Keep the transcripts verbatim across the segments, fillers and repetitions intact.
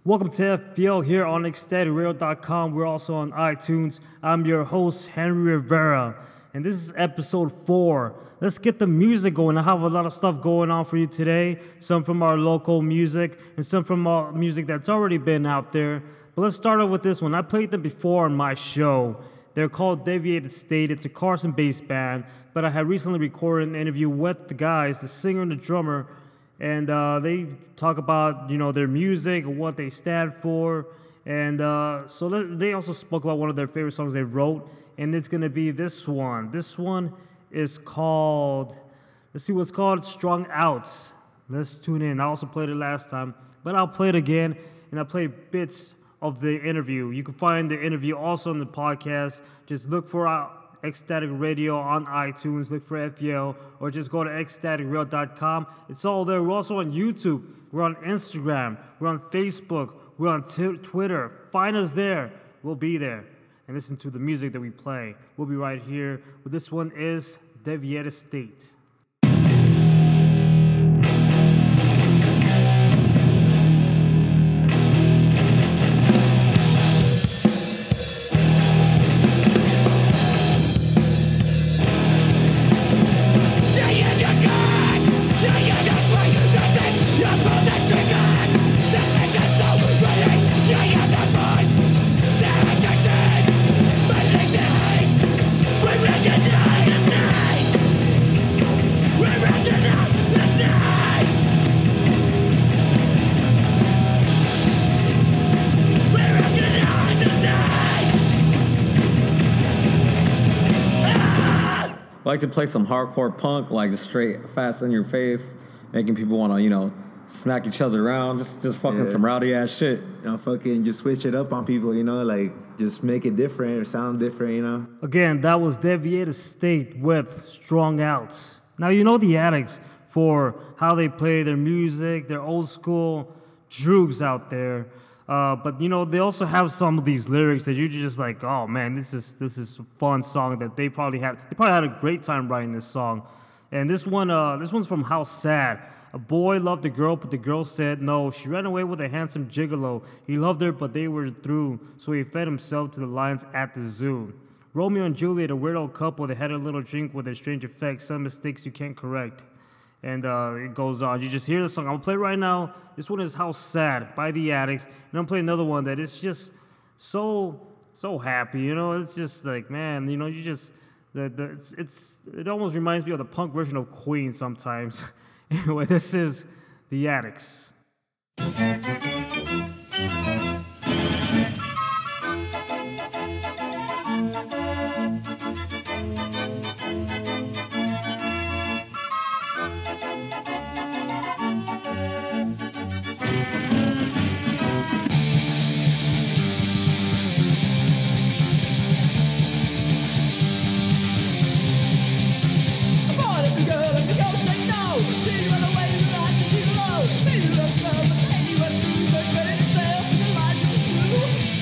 Welcome to F P L here on ecstatic radio dot com. We're also on iTunes. I'm your host, Henry Rivera, and this is episode four. Let's get the music going. I have a lot of stuff going on for you today, some from our local music and some from our music that's already been out there. But let's start off with this one. I played them before on my show. They're called Deviated State. It's a Carson bass band, but I had recently recorded an interview with the guys, the singer and the drummer, and uh, they talk about, you know, their music, what they stand for, and uh, so they also spoke about one of their favorite songs they wrote, and it's going to be this one. This one is called, let's see what's called, Strung Out. Let's tune in. I also played it last time, but I'll play it again, and I'll play bits of the interview. You can find the interview also on the podcast. Just look for uh, Ecstatic Radio on iTunes, look for F P L, or just go to ecstatic radio dot com. It's all there. We're also on YouTube. We're on Instagram. We're on Facebook. We're on t- Twitter. Find us there. We'll be there. And listen to the music that we play. We'll be right here. Well, this one is Deviated State. I like to play some hardcore punk, like just straight, fast in your face, making people want to, you know, smack each other around, just just fucking yeah. some rowdy ass shit. You know, fucking just switch it up on people, you know, like just make it different or sound different, you know. Again, that was Deviated State with Strung Out. Now, you know the Addicts for how they play their music, their old school droogs out there. Uh, but, you know, they also have some of these lyrics that you're just like, oh, man, this is this is a fun song that they probably had. They probably had a great time writing this song. And this one, uh, this one's from How Sad. A boy loved a girl, but the girl said no. She ran away with a handsome gigolo. He loved her, but they were through, so he fed himself to the lions at the zoo. Romeo and Juliet, a weird old couple that had a little drink with a strange effect. Some mistakes you can't correct. And uh, it goes on. You just hear the song. I'm going to play it right now. This one is How Sad by the Addicts. And I'm going to play another one that is just so, so happy. You know, it's just like, man, you know, you just, the, the, it's, it's it almost reminds me of the punk version of Queen sometimes. Anyway, this is the Addicts. She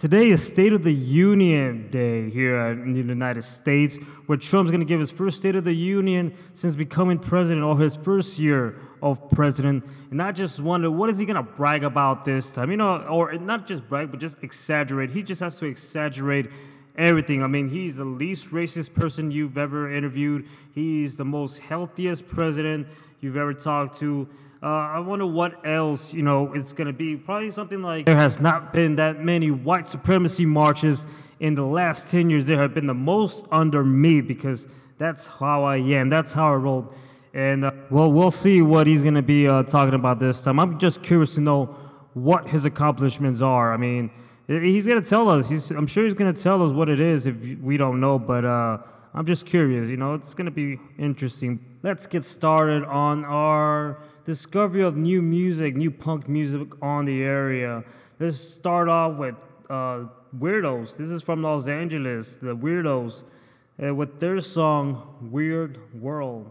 Today is State of the Union Day here in the United States, where Trump's going to give his first State of the Union since becoming president, or his first year of president. And I just wonder, what is he going to brag about this time? You know, or not just brag, but just exaggerate. He just has to exaggerate everything. I mean, he's the least racist person you've ever interviewed. He's the most healthiest president you've ever talked to. Uh, I wonder what else, you know, it's going to be. Probably something like, there has not been that many white supremacy marches in the last ten years. There have been the most under me, because that's how I am. That's how I roll. And, uh, well, we'll see what he's going to be uh, talking about this time. I'm just curious to know what his accomplishments are. I mean, he's going to tell us. He's, I'm sure he's going to tell us what it is if we don't know, but uh, I'm just curious. You know, it's going to be interesting. Let's get started on our discovery of new music, new punk music on the area. Let's start off with uh, Weirdos. This is from Los Angeles, the Weirdos, uh, with their song, Weird World.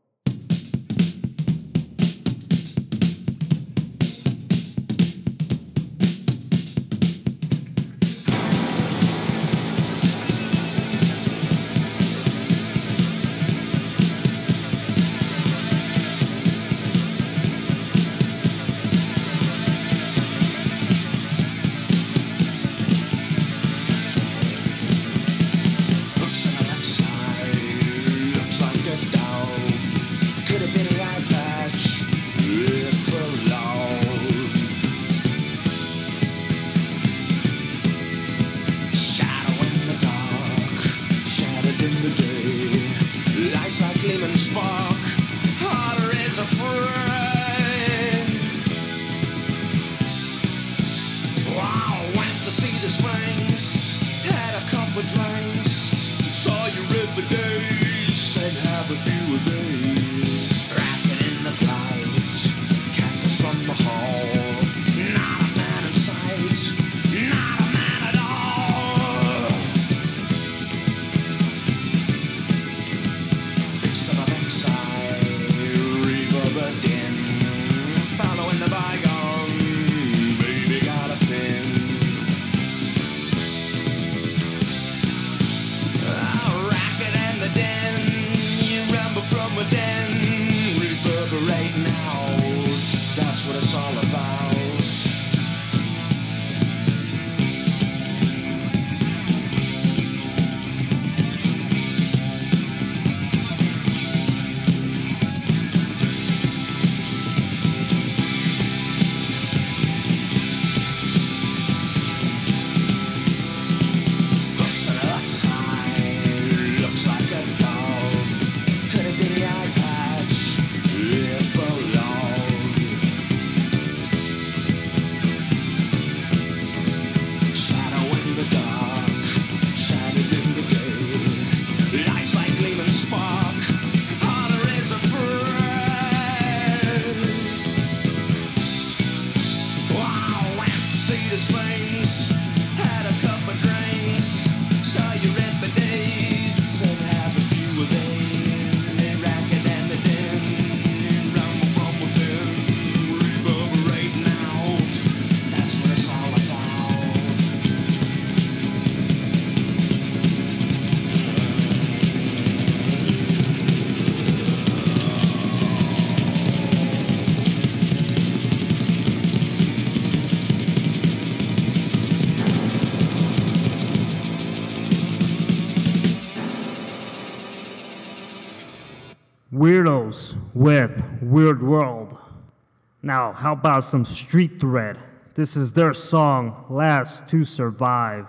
Weirdos with Weird World. Now, how about some Street Threat? This is their song, Last to Survive.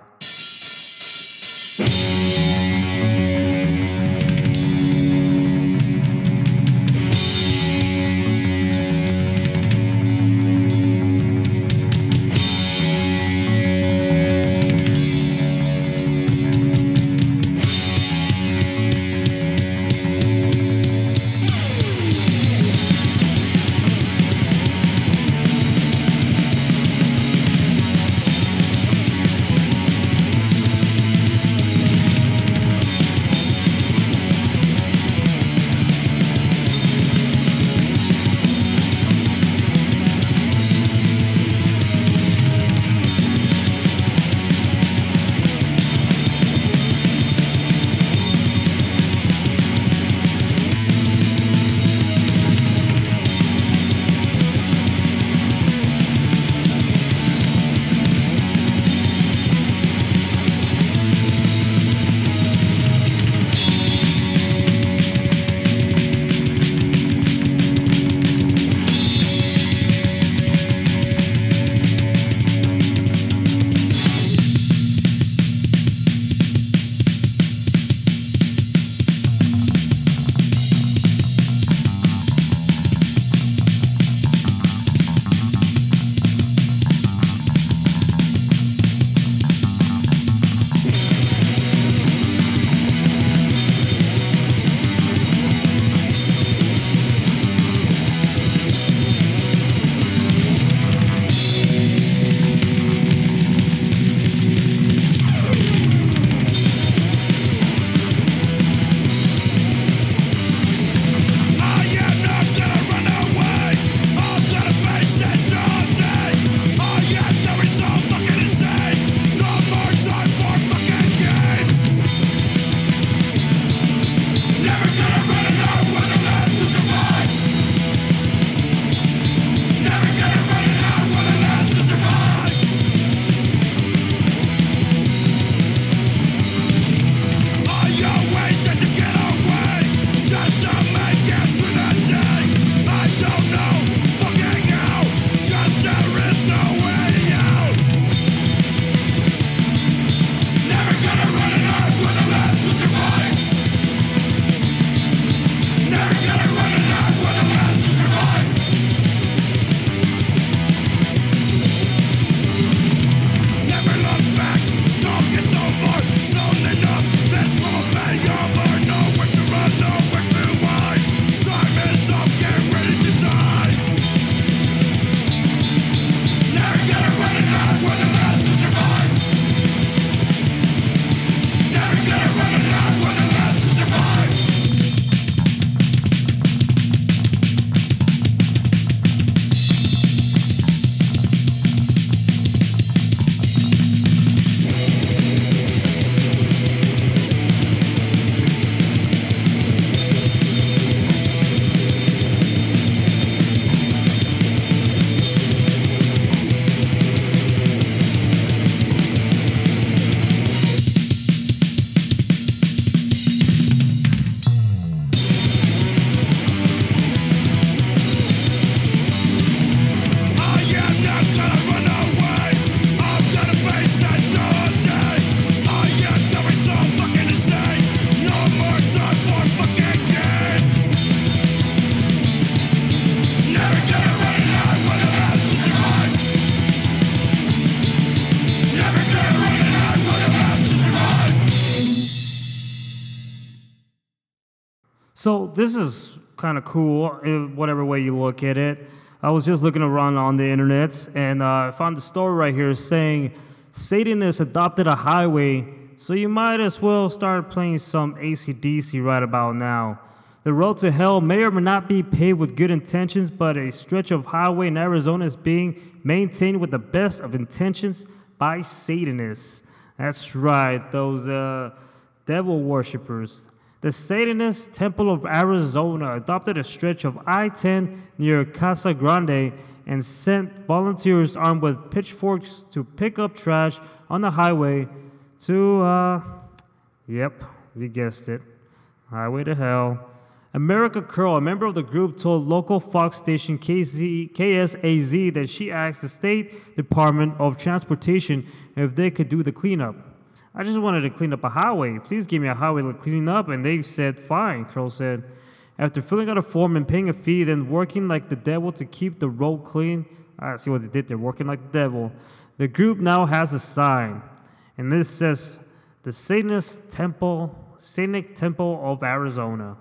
So this is kind of cool, in whatever way you look at it. I was just looking around on the internet, and uh, I found the story right here saying Satanists adopted a highway, so you might as well start playing some A C D C right about now. The road to hell may or may not be paved with good intentions, but a stretch of highway in Arizona is being maintained with the best of intentions by Satanists. That's right, those uh, devil worshippers. The Satanist Temple of Arizona adopted a stretch of I ten near Casa Grande and sent volunteers armed with pitchforks to pick up trash on the highway to, uh, yep, you guessed it, highway to hell. America Curl, a member of the group, told local Fox station K Z, K S A Z that she asked the State Department of Transportation if they could do the cleanup. I just wanted to clean up a highway. Please give me a highway to clean up. And they said, fine, Curl said. After filling out a form and paying a fee, then working like the devil to keep the road clean, I see what they did there, working like the devil. The group now has a sign. And this says, the Satanist Temple, Satanic Temple of Arizona.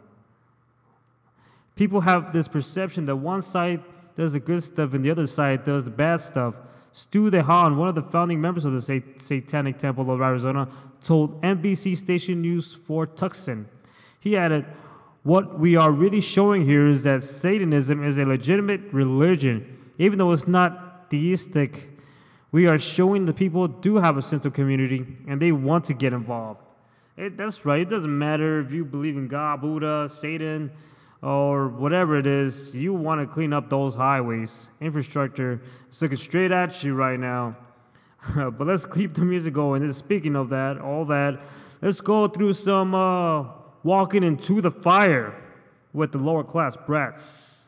People have this perception that one side does the good stuff and the other side does the bad stuff. Stu DeHaan, one of the founding members of the Sat- Satanic Temple of Arizona, told N B C station News four Tucson. He added, what we are really showing here is that Satanism is a legitimate religion, even though it's not theistic. We are showing the people do have a sense of community and they want to get involved. It, that's right. It doesn't matter if you believe in God, Buddha, Satan, or whatever it is, you want to clean up those highways. Infrastructure is looking straight at you right now. But let's keep the music going. And speaking of that, all that, let's go through some uh, walking into the fire with the lower class brats.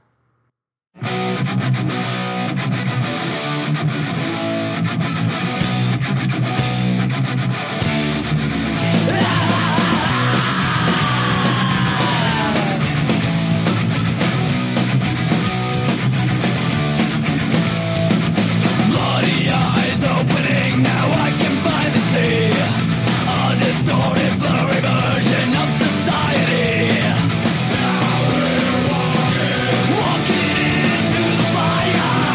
Distorted, blurry version of society. Walking into the fire.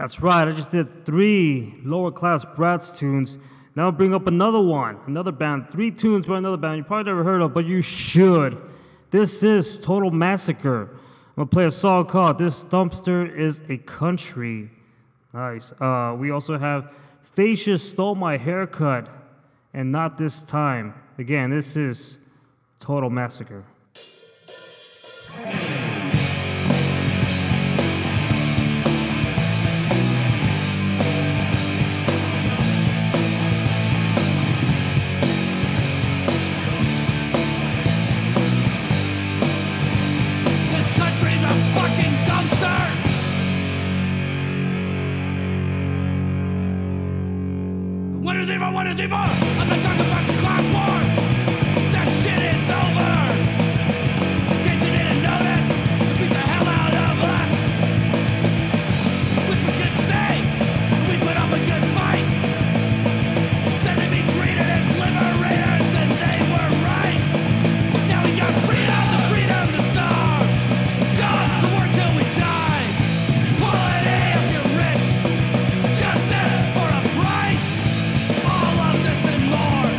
That's right, I just did three Lower Class Brats tunes. Now I'll bring up another one, another band. Three tunes by another band you probably never heard of, but you should. This is Total Massacre. I'm gonna play a song called This Dumpster is a Country. Nice. Uh, we also have Facius Stole My Haircut, and Not This Time. Again, this is Total Massacre. I'm not talking about the class war. That shit is over. In case you didn't notice, they beat the hell out of us. Wish we could say we put up a good fight. Said they'd be greeted as liberators, and they were right. Now we got freedom, the freedom to starve. Jobs to work till we die. Quality if you're rich. Justice for a price. All of this and more.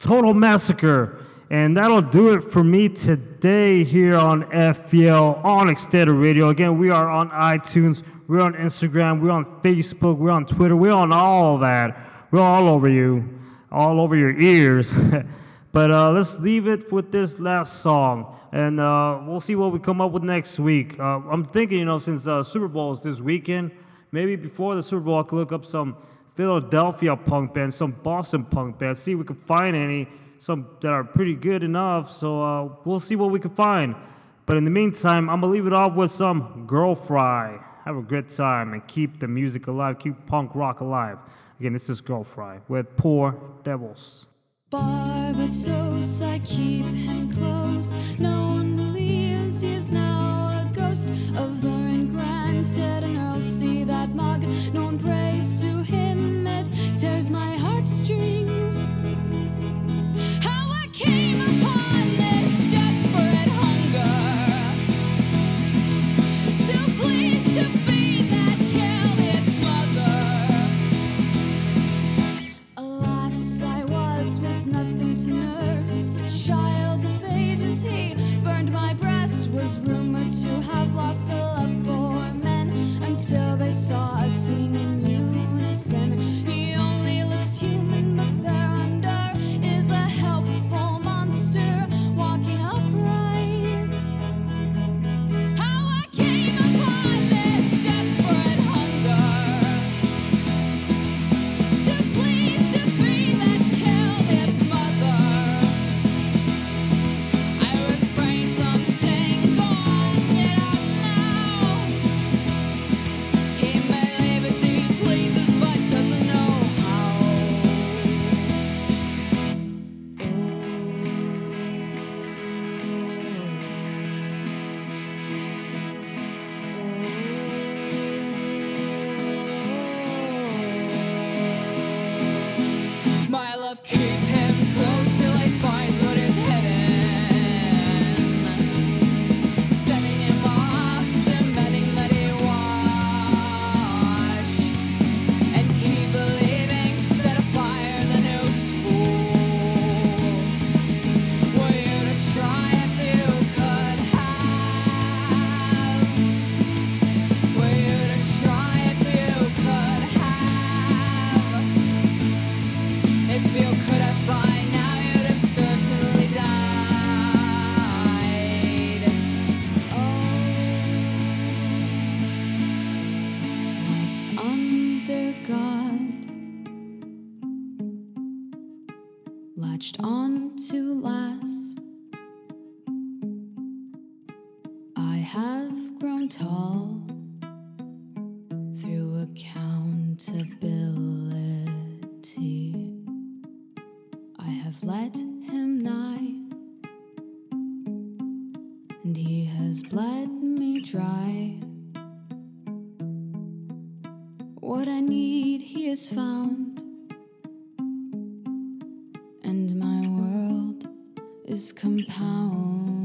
Total Massacre. And that'll do it for me today here on F P L on Extended Radio. Again, we are on iTunes, we're on Instagram, we're on Facebook, we're on Twitter, we're on all that. We're all over you, all over your ears. But uh, let's leave it with this last song, and uh, we'll see what we come up with next week. Uh, I'm thinking, you know, since uh, Super Bowl is this weekend, maybe before the Super Bowl, I could look up some Philadelphia punk bands, some Boston punk bands, see if we can find any. Some that are pretty good enough, so uh, we'll see what we can find. But in the meantime, I'm gonna leave it off with some Girl Fry. Have a good time and keep the music alive, keep punk rock alive. Again, this is Girl Fry with Poor Devils. Barbados, I keep him close. No one believes he is now a ghost of Lauren Granted, and I'll see that mug. No one prays to him, it tears my heartstrings. How I came upon this desperate hunger to please to feed that killed its mother. Alas, I was with nothing to nurse, a child of ages. He burned my breast, was rumored to have lost the love for men until they saw us singing in unison. He only looks human, but there under is a helpful monster walking upright. How I came upon this desperate hunger to please to feed that killed its mother. I refrain from saying, go on, get out now. He may leave as he pleases, but doesn't know how. My love, keep him close till he finds what is hidden. Sending him off, demanding that he wash. And keep believing, set afire the news fool. Were you to try if you could have? Were you to try if you could have? If you could have by now, you'd have certainly died. Oh, lost under God, latched on to last. I have grown tall through accountability. I have let him nigh, and he has bled me dry. What I need he has found, and my world is compound.